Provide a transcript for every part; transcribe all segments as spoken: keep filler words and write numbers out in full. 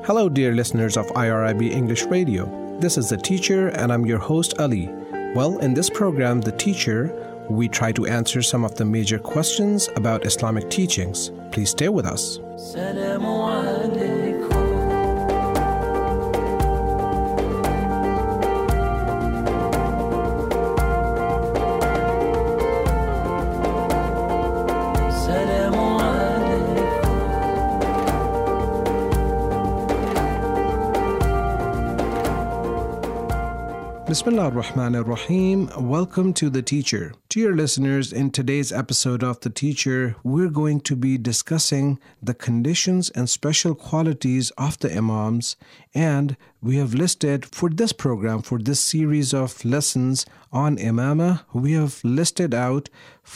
Hello, dear listeners of I R I B English Radio. This is The Teacher, and I'm your host, Ali. Well, in this program, The Teacher, we try to answer some of the major questions about Islamic teachings. Please stay with us. Bismillah ar-Rahman ar-Rahim. Welcome to The Teacher. Dear listeners, in today's episode of The Teacher, we're going to be discussing the conditions and special qualities of the Imams, and we have listed for this program, for this series of lessons on Imamah, we have listed out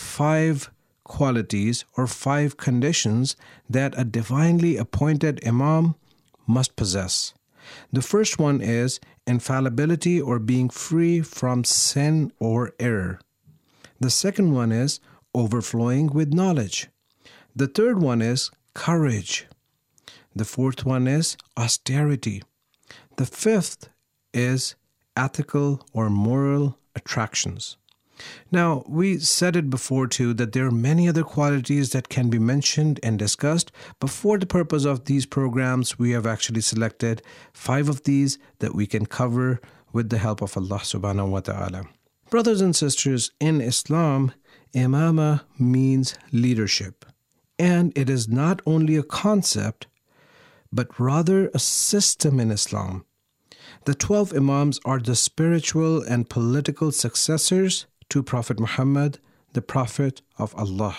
five qualities or five conditions that a divinely appointed Imam must possess. The first one is infallibility or being free from sin or error. The second one is overflowing with knowledge. The third one is courage. The fourth one is austerity. The fifth is ethical or moral attractions. Now, we said it before too that there are many other qualities that can be mentioned and discussed, but for the purpose of these programs, we have actually selected five of these that we can cover with the help of Allah subhanahu wa ta'ala. Brothers and sisters, in Islam, Imamah means leadership, and it is not only a concept, but rather a system in Islam. The twelve Imams are the spiritual and political successors to Prophet Muhammad, the Prophet of Allah.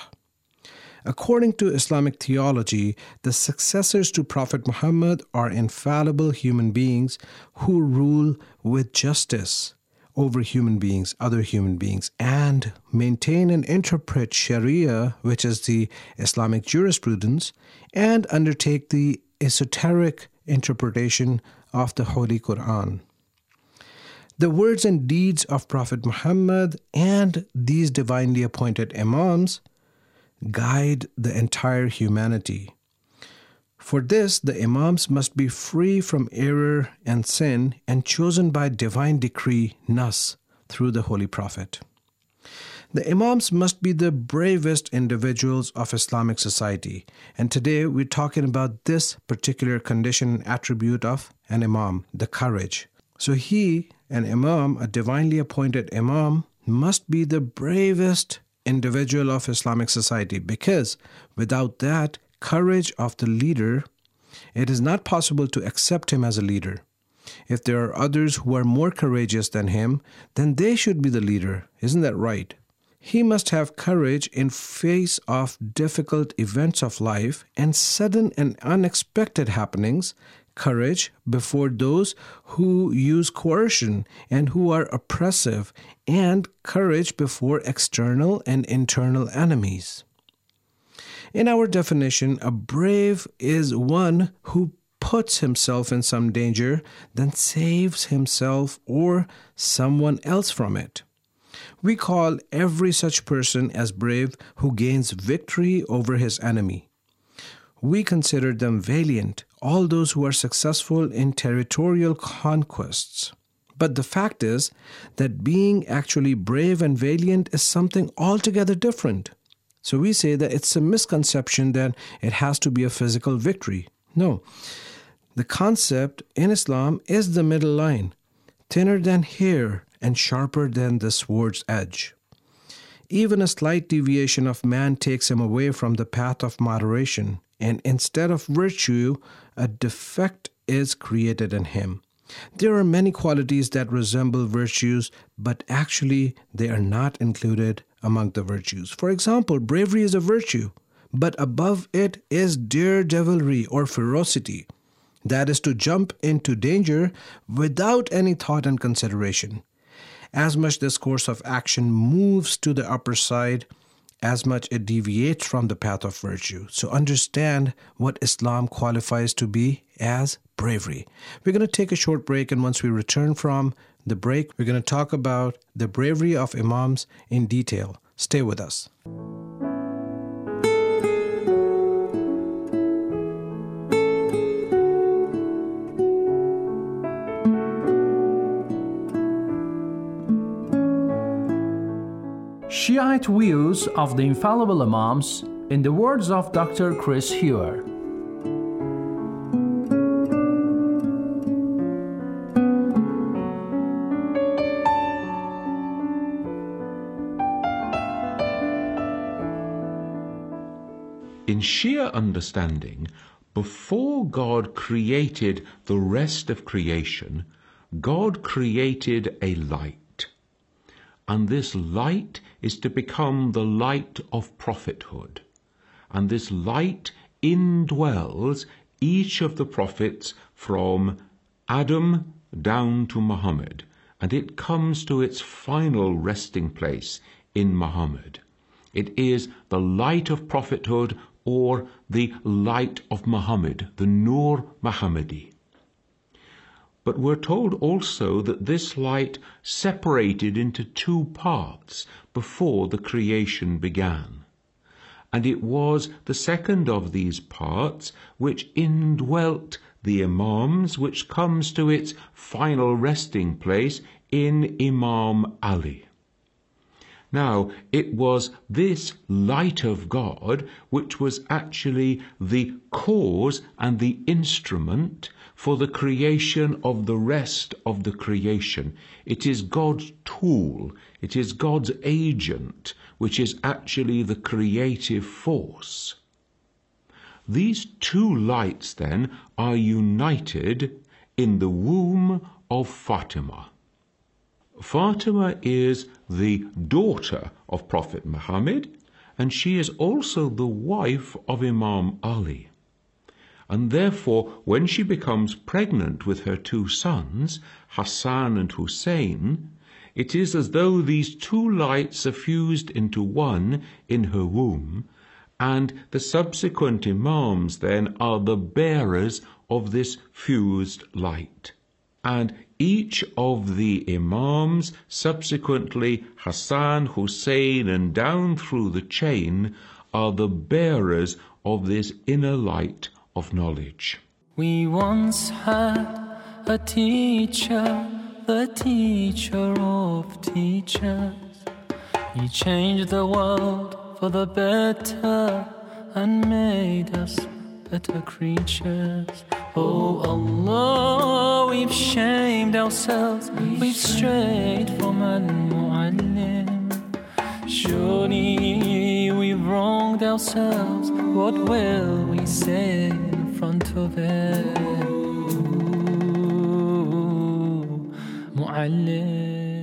According to Islamic theology, the successors to Prophet Muhammad are infallible human beings who rule with justice over human beings, other human beings, and maintain and interpret Sharia, which is the Islamic jurisprudence, and undertake the esoteric interpretation of the Holy Quran. The words and deeds of Prophet Muhammad and these divinely appointed Imams guide the entire humanity. For this, the Imams must be free from error and sin and chosen by divine decree, Nas, through the Holy Prophet. The Imams must be the bravest individuals of Islamic society. And today we're talking about this particular condition and attribute of an Imam, the courage. So he, an Imam, a divinely appointed Imam, must be the bravest individual of Islamic society, because without that courage of the leader, it is not possible to accept him as a leader. If there are others who are more courageous than him, then they should be the leader. Isn't that right? He must have courage in face of difficult events of life and sudden and unexpected happenings, courage before those who use coercion and who are oppressive, and courage before external and internal enemies. In our definition, a brave is one who puts himself in some danger, then saves himself or someone else from it. We call every such person as brave who gains victory over his enemy. We consider them valiant, all those who are successful in territorial conquests. But the fact is that being actually brave and valiant is something altogether different. So we say that it's a misconception that it has to be a physical victory. No. The concept in Islam is the middle line, thinner than hair and sharper than the sword's edge. Even a slight deviation of man takes him away from the path of moderation, and instead of virtue, a defect is created in him. There are many qualities that resemble virtues, but actually they are not included among the virtues. For example, bravery is a virtue, but above it is daredevilry or ferocity. That is to jump into danger without any thought and consideration. As much this course of action moves to the upper side, as much it deviates from the path of virtue. So understand what Islam qualifies to be as bravery. We're going to take a short break, and once we return from the break, we're going to talk about the bravery of Imams in detail. Stay with us. Shiite views of the infallible Imams in the words of Doctor Chris Hewer. In Shia understanding, before God created the rest of creation, God created a light. And this light is to become the light of prophethood. And this light indwells each of the prophets from Adam down to Muhammad, and it comes to its final resting place in Muhammad. It is the light of prophethood, or the light of Muhammad, the Nur Muhammadi. But we're told also that this light separated into two parts before the creation began. And it was the second of these parts which indwelt the Imams, which comes to its final resting place in Imam Ali. Now, it was this light of God which was actually the cause and the instrument for the creation of the rest of the creation. It is God's tool, it is God's agent, which is actually the creative force. These two lights, then, are united in the womb of Fatima. Fatima is the daughter of Prophet Muhammad, and she is also the wife of Imam Ali. And therefore, when she becomes pregnant with her two sons, Hassan and Hussein, it is as though these two lights are fused into one in her womb, and the subsequent Imams then are the bearers of this fused light. And each of the Imams, subsequently Hassan, Hussein, and down through the chain, are the bearers of this inner light of knowledge. We once had a teacher, the teacher of teachers. He changed the world for the better and made us better creatures. Oh Allah, we've shamed ourselves, we've strayed from Al-Mu'allim. Surely we've wronged ourselves, what will we say in front of it? Mu'allim.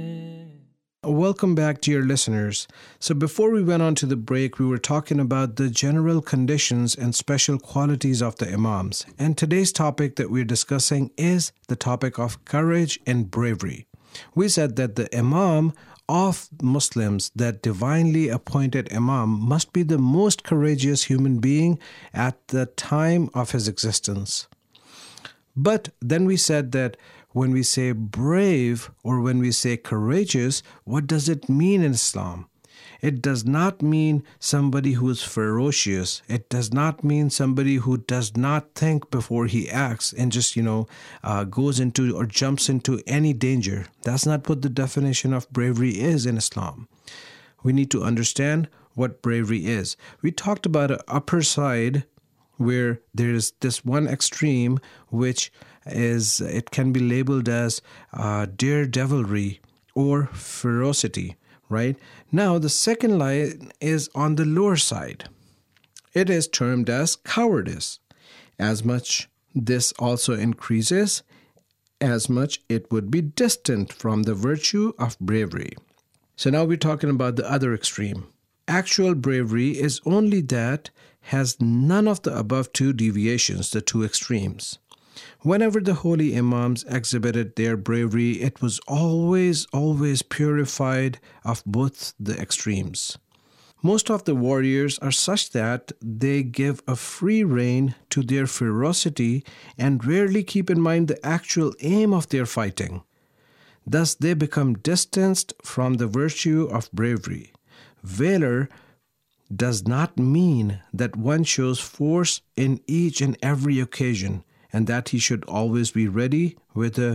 Welcome back, dear listeners. So before we went on to the break, we were talking about the general conditions and special qualities of the Imams. And today's topic that we're discussing is the topic of courage and bravery. We said that the Imam of Muslims, that divinely appointed Imam, must be the most courageous human being at the time of his existence. But then we said that when we say brave or when we say courageous, what does it mean in Islam? It does not mean somebody who is ferocious. It does not mean somebody who does not think before he acts and just, you know, uh, goes into or jumps into any danger. That's not what the definition of bravery is in Islam. We need to understand what bravery is. We talked about an upper side where there is this one extreme which is, it can be labeled as uh, daredevilry or ferocity, right? Now, the second line is on the lower side. It is termed as cowardice. As much this also increases, as much it would be distant from the virtue of bravery. So now we're talking about the other extreme. Actual bravery is only that has none of the above two deviations, the two extremes. Whenever the holy Imams exhibited their bravery, it was always, always purified of both the extremes. Most of the warriors are such that they give a free rein to their ferocity and rarely keep in mind the actual aim of their fighting. Thus, they become distanced from the virtue of bravery. Valor does not mean that one shows force in each and every occasion, and that he should always be ready with a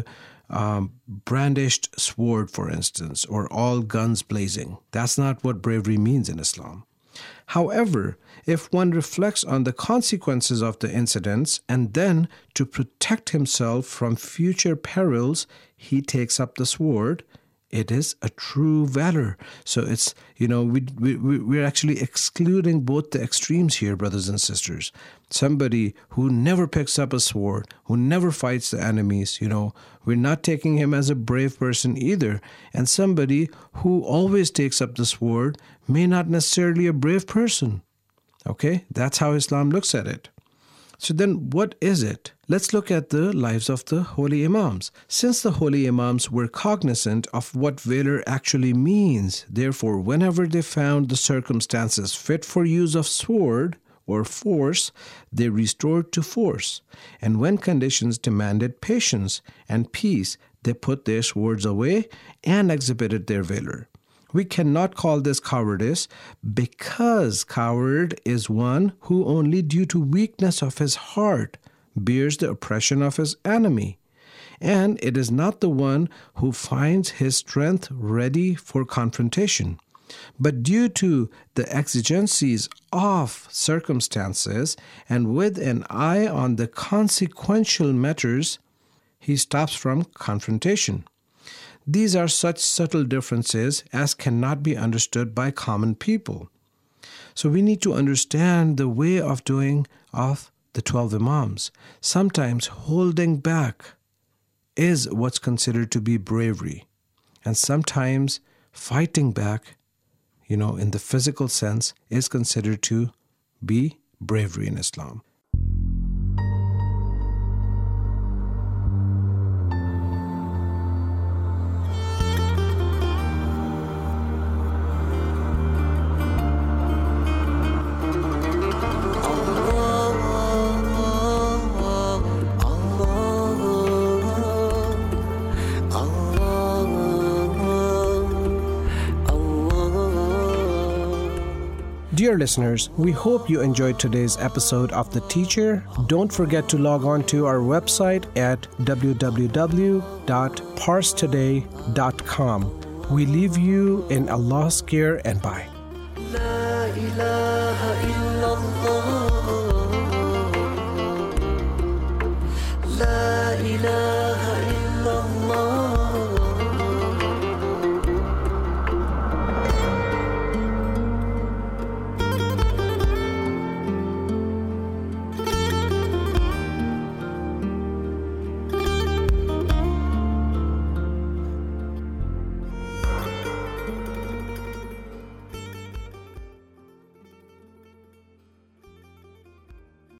um, brandished sword, for instance, or all guns blazing. That's not what bravery means in Islam. However, if one reflects on the consequences of the incidents and then to protect himself from future perils, he takes up the sword, it is a true valor. So it's, you know, we, we, we're actually excluding both the extremes here, brothers and sisters. Somebody who never picks up a sword, who never fights the enemies, you know, we're not taking him as a brave person either. And somebody who always takes up the sword may not necessarily a brave person. Okay, that's how Islam looks at it. So then what is it? Let's look at the lives of the holy imams. Since the holy imams were cognizant of what valor actually means, therefore, whenever they found the circumstances fit for use of sword or force, they restored to force. And when conditions demanded patience and peace, they put their swords away and exhibited their valor. We cannot call this cowardice because coward is one who only due to weakness of his heart bears the oppression of his enemy. And it is not the one who finds his strength ready for confrontation. But due to the exigencies of circumstances and with an eye on the consequential matters, he stops from confrontation. These are such subtle differences as cannot be understood by common people. So we need to understand the way of doing of the twelve Imams. Sometimes holding back is what's considered to be bravery. And sometimes fighting back, you know, in the physical sense, is considered to be bravery in Islam. Dear listeners, we hope you enjoyed today's episode of The Teacher. Don't forget to log on to our website at w w w dot parse today dot com. We leave you in Allah's care and bye.